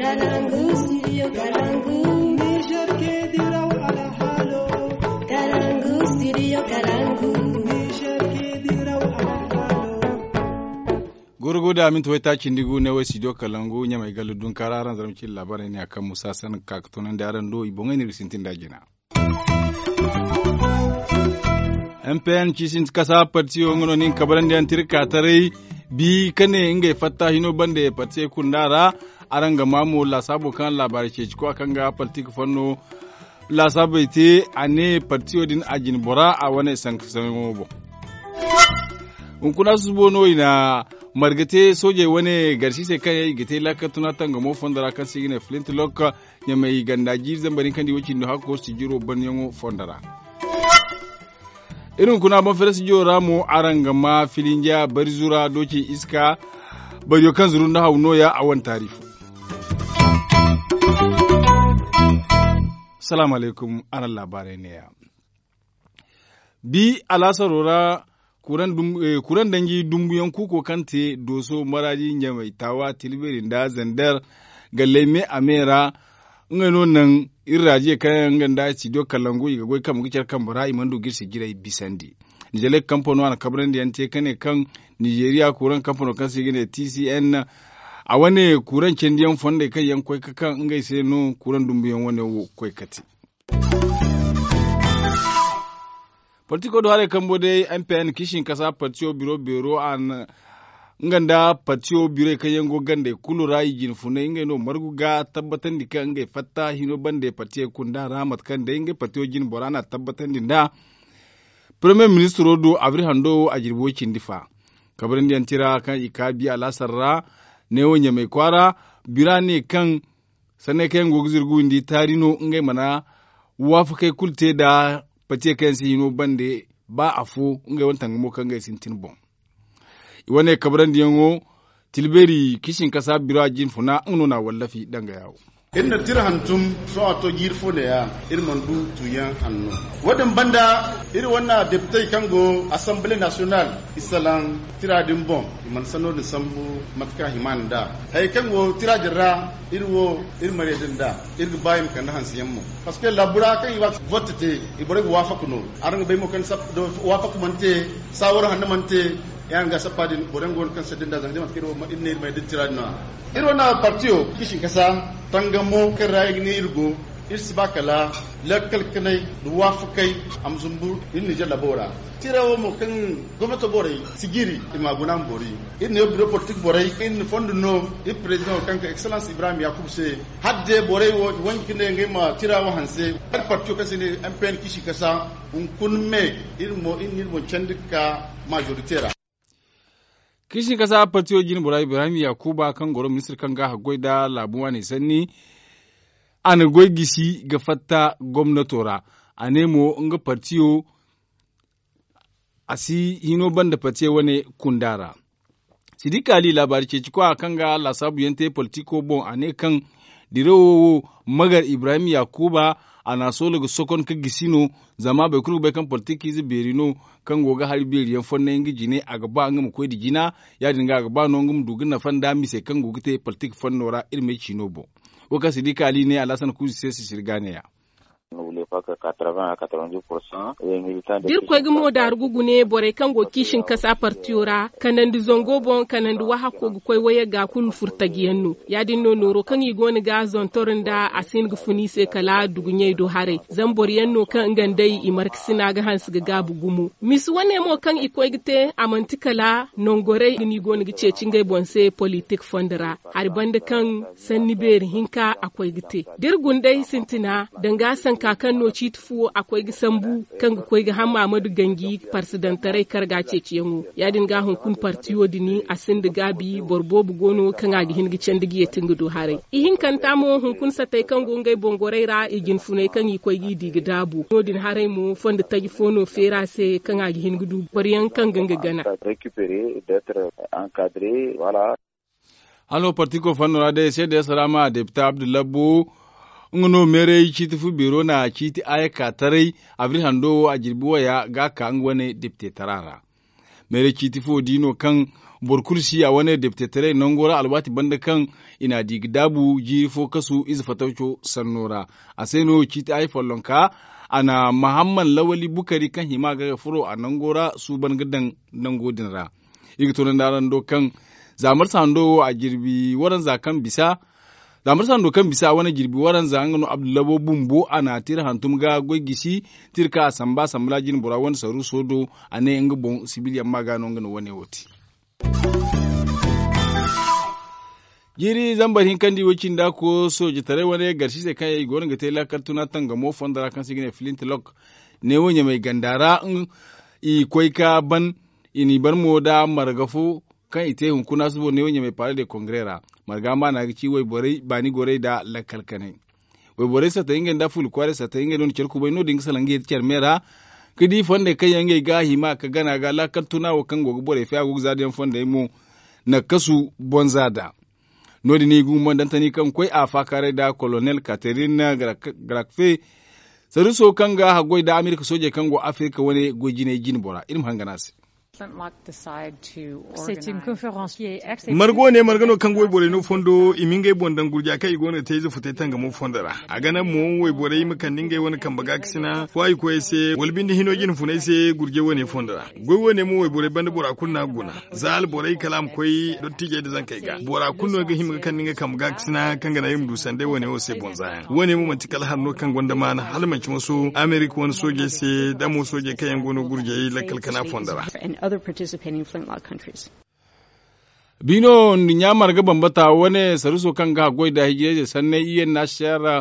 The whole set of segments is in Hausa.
Kalangu, studio Kalangu. Niger ke diraw ala halo. Kalangu, studio Kalangu. Niger ke diraw ala halo. Gurguda min to ta cindigu ne wasi do Kalangu nya mai galudun kararan zaramcin labarai ne akan Musa San kaktonan da ran do ibon ne risintin da gina. MPN cisin kasa partiyo ngono nin kabaran da antirka tare bi kane inga fatta hino bande patse kundara aranga mamu la sabo kan labari ce ko akan ga politik fanno la sabaite ane partiyo din ajin bora a wane sanction bo unkuna su bono ina margate soje wane garshi sai kai gite lakatuna tanga mo fondara kan sigine flint lock nya mai gandaji zambarin kan di wacin no hakko su jiro ban yango fondara irin kuna ban fere su jiyo ramu aranga ma filinja barizura doki iska bariyo kan zurun da hauno ya awan tarifu. Salamu alaikum anan labarai ne ya. Bi alasarora kuran dangi dumbuyan kuko kante doso maraji nyamai tawa tilberin da zandar galeme amera ngano nan irraje kayan ganda ci do kalango ga goy kam gicar kan bara imandu girsi girai bisandi nijele kampono an kabran da yante kane kan Nigeria kuran kampono kan sigine TCN a wane kuran cendiyan fonde kai yan koy kan ngai sai no kuran dumbiyan wane koy kati politiko do hare kambo dai MPN kishin kasa patio biro an nganda patio bire kayango gande kulura yijin fune inge no marguga tabbatan dika nge fatta hino bande patie kunda ramat kande inge patio jin borana tabbatan dinda premier ministre do avri hando ajirbo cindifa kabrin dian tira kan ikabi alasarra ne wonya mai kwara birane kan sane kayan gogzirgu indi tarino nge mana wafu kai kulte da patie kan si hino bande ba afu nge wantan mo kan nge sintin bon iwane kabran diyango tilberi kishin kasa biro jin funa na wallafi danga yawo inda tirhantum so ato girfo da ya irman du tuyan hannu wadan banda iri wannan deputy kango assembly national isalan tiradin bom man sano da sambu matka himan da hay kango tiradira irwo irmaredin da irgu bayim kan hansiyan mu parce que labura kan iwa vote te ibore wafakuno aran bay mo kan sap do wafaku mante sawar hannu mante yan ga sapadin borengon kan sadin da zangima kiro ma inne mai dittiradna iro na partiyo kishin kasa tangamo kan rayi ne irgo isbakala lakal kanai duwafukai amzumbu inni jalla bora tirawo mo kan gometo borai sigiri imagunan bori inni bureau politique borai inni fondo no i president kan excellence Ibrahim Yakub se hadde borai wanki ne ngema tirawo hanse har partiyo kasine MPN kishi kasa kun me ilmo inni mo candika majoritaire kishin kasa patiyo jin bura Ibrahim Yakuba kan goro minister kan ga hagoi da labuwa ne sanni an goi gisi ga fatta gwamnatora a nemo nga patiyo asi hino banda patiyo wane kundara sidika ali labari ce cikwa kan ga lasabu yante politiko bon ane kan direwo magar Ibrahim Yakuba ana so daga sokon ka gisino zama bai kuru bai kan politiki zai berino kan goga har beriyan fonna yin gijine a gaba an gama koyi digina ya dinga a gaba non gum dugin na fanda mi sai kan gogi te politik fannora irme chinobo o ka sidika ali ne alasan kuzi sai su shirgane ya dir koy gumo dar gugune bore kango kishin kasa partiora kanandi zongo bon kanandi waha ko koy waya ga kul furtagiyennu yadin no noro kan yi goni ga zon torinda asin gu funi se kala dugunye do hare zambor yenno kan ngandai i marksina ga hans ga gabu gumu mis wane mo kan i koy gite amantikala nongore ni goni gi cecingay bonse politique fondera har bande kan sanni ber hinka akoy gite dir gundai sintina danga san kakan no citfu akwai gisambu kan akwai ga hamma Amadu Gangi presidentare karga ceciyengu yadin ga hun kun partiyo dini asin da gabi borbo bugono kan ga hin gicen digi yetin gudu hare ihin kan tamo hun kun satai kan gongai bongoreira igin funai kan yi koy gidi gidabu nodin hare mu fonda tagi fono fera se kan ga hin gudu bariyan kan ganga gana récupérer d'être encadré voilà allo partiko fanora de sai da salama deputy Abdullabu ngono mere chiti fu biro na chiti aya katarai abri hando a jirbuwa ya ga ka ngwane dipte tarara mere kitifo dino kan borkursi a wani deputatare nangora albati banda kan ina digdabu jirifo kasu izu fatauco sannora a sai no kiti ai fallonka ana Muhammad Lawali Bukari kan hima ga furo a nangora su ban gidan nangodin ra igito nan daran do kan zamar sando a girbi waran zakan bisa zamar sando kan bisa wani girbi waran zangano Abdullabo Bumbo ana tir hantum ga gogisi tirka samba sambla jin bura wani saru sodo ane ngbo civilian magano ngano wani woti jiri zambarin kandi wacin da ko soji tare wani garshi sai kai gorin ga tela kartuna tanga mo fondara kan sigine flint lock ne wonya mai gandara i koika ban ini bar mo da margafu kan ite hunkuna su ne wonya mai fare da congrera margama na ci wai bore bani gore da lakalkane wai bore sa ta ingen da ful kware sa ta ingen don cerku bai no ding salange cer mera kidi fonde kai yange ga hima ka gana ga lakartuna wa kan gogo bore fa gogo zadiyan fonde mu na kasu bonzada nodi ni gumma dantani kan koi a fakare da colonel Catherine Grakfe saruso kanga hagoi da Amerika soje kango Afrika wani gojine jin bora irin hanganasi margo ne margano kan goy bore no fondo iminge bondan gurja kai gona teizu fute tanga mo fondara agana mo woy bore imakan ninge woni kan baga kisina wai ko ese walbindi hinojin funai se gurje woni fondara goy woni mo woy bore bande bora kunna guna zal bore kalam koy dottije da zan kai ga bora kunno ga himga kan ninge kan baga kisina kan ga yim dusande woni o se bonza woni mo mantikal hanno kan gonda mana halmanci musu America woni soje se da mo soje kayan gono gurje lakal kana fondara other participating flintlock countries. Bino nyamar ga bambata wane saruso kan ga goi da hijire sanne iye na shara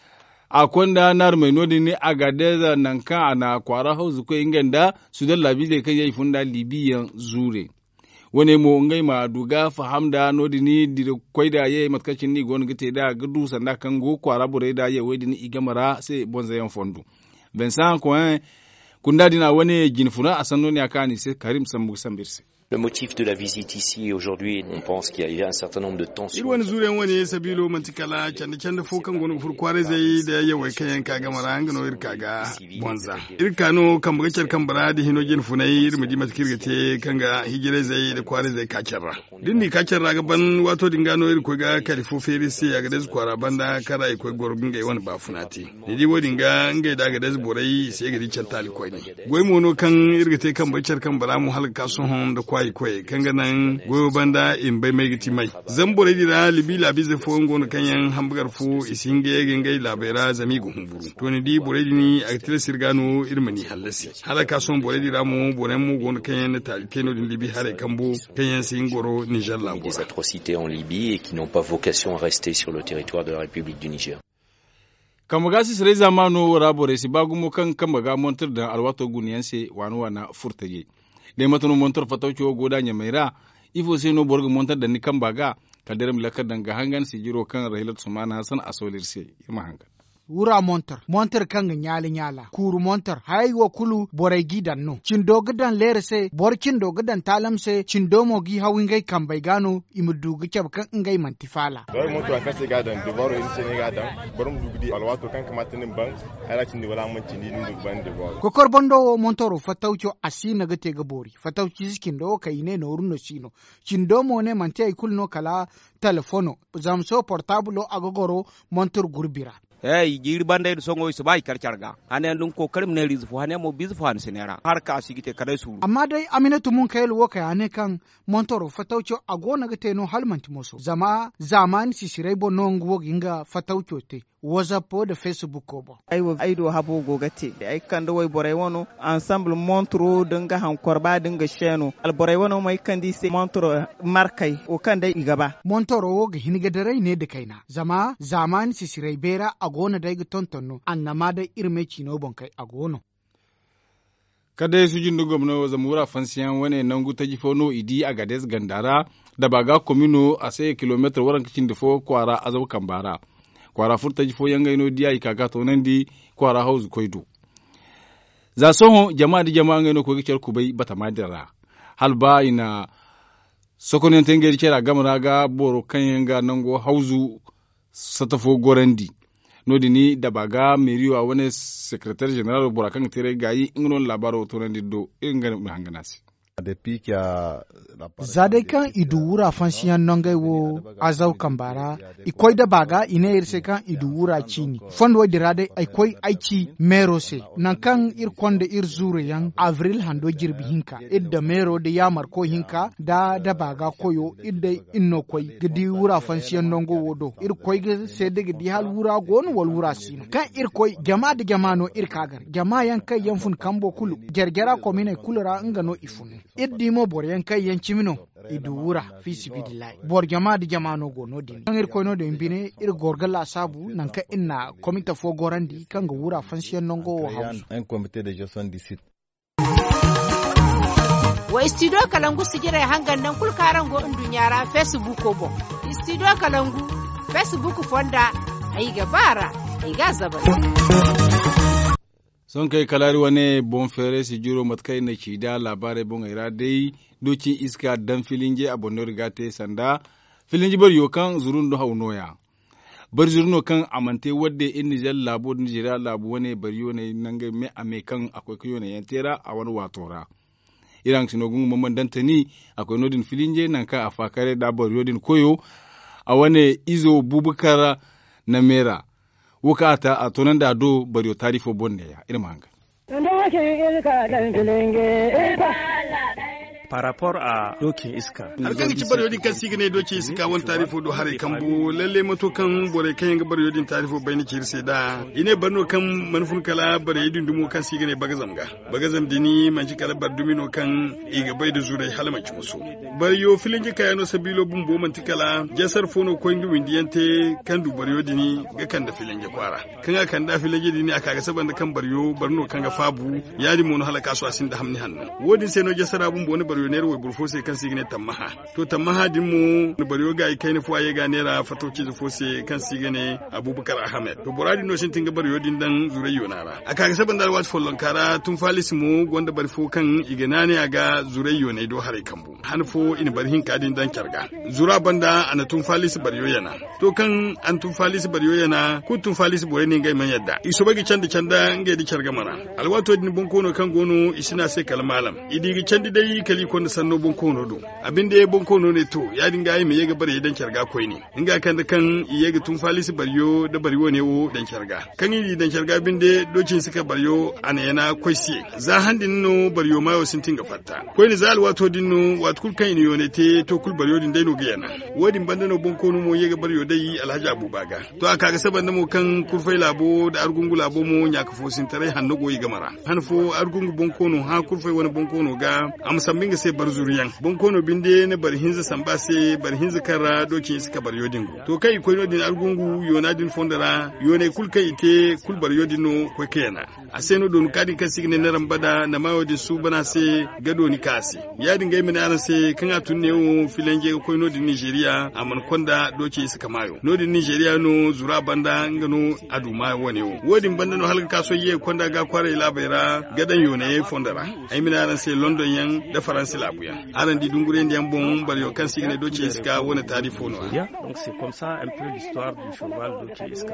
akonda nar mai nodi ne agadeza nan kan ana kwara hauzu ko inganda su da labi zai kai yayi funda libiyan zure wane mo ngai ma duga fahamda nodi ni dire koida yayi matkacin ni gon gite da gudu sanda kan go kwara bure da yayi wedi ni igamara sai bonzayan fondu Vincent Coin kunda dina wani ginfuna a sanoni akani sai Karim Sambu Sambirse. Le motif de la visite ici aujourd'hui, on pense qu'il y a un certain nombre de tensions. Irwan zuren wani sabilo mantikala canda fokan gonu furkware zai da yawai kayan kaga marangano irkaga bonza. Irkano kan bugacar kan baradi hinojin funai irmidi matkirgate kanga hijire zai da kware zai kacarra. Dinni kacarra gaban wato dingano irko ga kalifo ferisi a gadez kwara banda kara iko gorgun ga wani bafunati. Didi wodinga ngai da gadez borai sai gadi chantali ko ne. Goy mono kan irgate kan bugacar kan baramu halka son da kwai kanga nan goyo banda in bai mai giti mai zambore dira libi labi ze fo ngon kanyan hamburger fu isinge gengai labera zami go humburu to ni di bore ni actrice sirgano irmani halasi halaka son bore dira mu bore mu gon kanyan ta keno din libi hare kambo kanyan singoro Niger la des atrocités en Libye et qui n'ont pas vocation à rester sur le territoire de la République du Niger. Kamagasi sire zamano rabore si bagumo kan kamaga montar da alwato guniyanse wana furtaje de matano montor fataucho goda nyamera ifo se no borgo montar da ni kan baga kaderem lakar danga hangan si jiro kan rahilat sumana hasan asolirse irma hangan wura montar kanga nyala kuru montar haywo kulu boray gidan no cindo gidan lerse bor cindo gidan talamse cindomo gi hawingai kambai gano imudugu cab kan ngai mantifala bor monto akase gadan de bor in sene gadan bor mu dugudi alwato kan kamatin ban ala cindi wala mun cindi dug ban de bor ko korbondo montoro fatawcho asina gate gabori fatawci skindo kayine no runo sino cindomo ne mante ay kulno kala telefono zamso portable agogoro montor gurbira hey jiri bande songo so bai karcarga ane dun ko karim ne rizfu hane mo bizfu han senera har ka sigite kare su amma dai aminatu mun kai woka ane kan montoro fataucho agona gate no halmanti moso zaman si siraibo nongo ginga fataucho te WhatsApp da Facebook ko ba ai do habo gogate ai kan da wai borai wono ensemble montro dinga han korba dinga sheno al borai wono mai kan di se montro markai o kan da igaba montoro wo ga hiniga dare ne da kaina zaman si sirai bera agona da tontonno annama da irme cino bon kai agono kada su jin dugum no zamura fansiyan wane nan guta jifo no idi a gades gandara da baga komino a sai kilometer waran kicin difo kwara azau kambara kwara furta jifo yanga no diya ikaga to nan di kwara house koido za soho jama'a di jama'a ngeno ko gicer kubai bata madira halba ina sokonen tengeri cera gamara ga boro kanyanga nango hauzu satafo gorandi nodi ni dabaga meriwa wani secretary general burakan tere gayi ingnon labaro to nan do ingan hanganasi Zadai kan idu wura fansiyan nongai wo azau kambara ikoi da baga ine irse kan idu wura chini fondo dirade ikoi aichi merose nan kan ir konde ir zure yang avril hando jirbi hinka idda mero de yamar ko hinka da baga koyo idda inno koi gidi wura fansiyan nongo wodo ir koi ge sede gidi hal wura gon wal wura sino kan ir koi jama de jama no ir kagar jama yan kai yan fun kambo kulu gergera komine kulura ngano ifun iddi mo bor yan kai yan chimino idu wura fi sibidillahi bor jama de jama no go no din ir koi no de mbine ir gorgala sabu nan ka inna komita fo gorandi kan go wura fansiyan nongo wo haus un comité de gestion du site wa studio kalangu sigira hangan nan kul karan go dunyara facebook ko bo studio kalangu facebook fonda ai gabara ai gazaba son kai kalari wane bon fere si juro matkai na kida labare bon ira dai doci iska dan filinje a bonno rigate sanda filinje bar yokan zurun do haunoya bar zurno kan amante wadde in Niger labo Nigeria labo wane bariyo ne nange me ame kan akwai kayo ne yantera a wani watora iran sinogun mamman dantani akwai nodin filinje nan ka afakare da bariyo din koyo a wane izo bubukara na mera wukata a tonan da do bariyo tarifo bonne ya irma hanga par rapport à dokin iska alkan ci bar yodin kan sigine dokin iska won tarifo do hare kambu lalle mato kan bore kan ga bar yodin tarifo bayni ci irse da ine barno kan manfun kala bar yodin dumo kan sigine bagazam dini manji kala bar dumino kan iga bai da zurai halama ci musu bar yo filin ji kayano sabilo bumbo man tikala jasar fono ko ndu windiyante kan du bar yodini ga kan da filin ji kwara kan da filin ji dini aka ga saban da kan bar yo barno kan ga fabu yadi mono halaka su asin da hamni hannu wodin sai no jasara bumbo ne baryoner we burfo sai kan sigine tamaha to tamaha dimmu no baryo ga kai ne fuwaye ga nera fatoci da fose kan sigine Abubakar Ahmed to boradi no shin tinga baryo din dan zurayyo nara aka ga saban dal wat follon kara tun falisimu gonda barfo kan iganane aga zurayyo ne do hare kambu hanfo in barhin kadin dan kyarga zura banda ana tun falisi baryo yana to kan an tun falisi baryo yana ku tun falisi bore ne ngai man yadda iso bagi canda ngai di kyarga mana alwato din bonkono kan gono isina sai kalmalam idigi candi dai kali kon sanno bonkono do abinde bonkono ne to ya dinga yi me yega bare dan kyarga koi ne inga kan da kan yega tun falisi baryo da baryo ne wo dan kyarga kan yi dan kyarga binde docin suka baryo ana yana koisi za handin no baryo mayo sun tinga fatta koi ne zal wato dinno wat kul kan ne yone te to kul baryo din dai no ga yana wodin banda no bonkono mo yega baryo dai Alhaji Abubaga to aka ga saban mo kan kurfai labo da argungu labo mo nya kafo sin tare hanno goyi gamara hanfo argungu bonkono ha kurfai wani bonkono ga amsambin ga sai bar zuriyan bonkono binde ne bar hinza samba sai bar hinza kara doki suka bar yodin to kai ko yodin argungu yonadin fondara yone kul kai ite kul bar yodin no ko kena aseno don kadin kan signe ne rambada na mawodi su bana sai gado ni kasi yadin ga mina ran sai kan atunne o filenge ko no din Nigeria aman konda doki suka mayo no din Nigeria no zura banda ngano aduma wone o wodin banda no halka kaso ye konda ga kware labera gadan yone fondara ai mina ran sai London yan da France labuya aran di dungure ndiam bon bar yo kan signe doki iska wona tarifo no donc c'est comme ça un peu l'histoire du cheval doki iska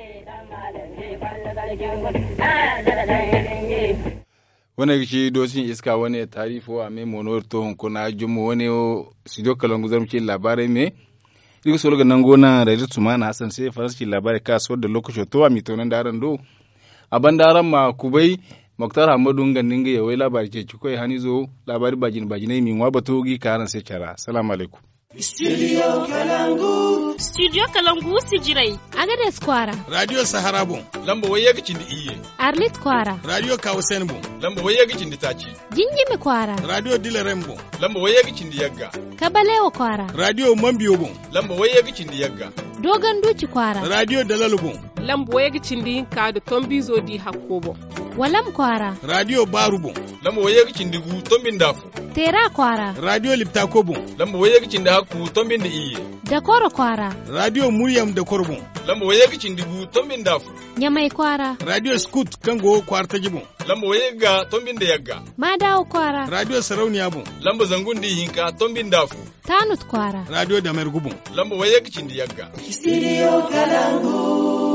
wani gishi dosin iska wani tarifo a mai monor to kuna jumu wani studio kalangu zamci labarai me duk so ga nan gona da rituma na Hassan sai faransi labarai kasuwar da lokacin to a mitonan daran do a bandaran ma kubai Muktar Hamadu Nganin ga yawai labari ce cikoi hanizo labari bajin min wa batogi karan sai cara. Assalamu alaikum. Studio Kalangu. Studio Kalangu sijirai. Agades Kwara. Radio Saharabo. Lamba waye gicin da iye. Arlit Kwara. Radio Kausenbo. Lamba waye gicin da taci. Jinjimi Kwara. Radio Dilerembo. Lamba waye gicin da yagga. Kabalewa Kwara. Radio Mambiobo. Lamba waye gicin da yagga. Dogon Duci Kwara. Radio Dalalubo. Lamba waye gicin da yinka da Tombizo di Hakobo. Walam Kwara. Radio Barubo. Lamba waye gicin da gu Tombin Dafu. Tera Kwara. Radio Liptakobo. Lamba waye gicin da haku Tombin da iye. Dakoro Kwara. Radio Muryam da Korbo. Lamba waye gicin da gu Tombin Dafu. Nyamai Kwara. Radio Scoot Kango Kwarta Jibo. Lamba waye ga Tombin da yagga. Madawo Kwara. Radio Sarauniya Bo. Lamba zangun da hinka Tombin Dafu. Tanut Kwara. Radio Damergubo. Lamba waye gicin da yagga. Studio Kalangu.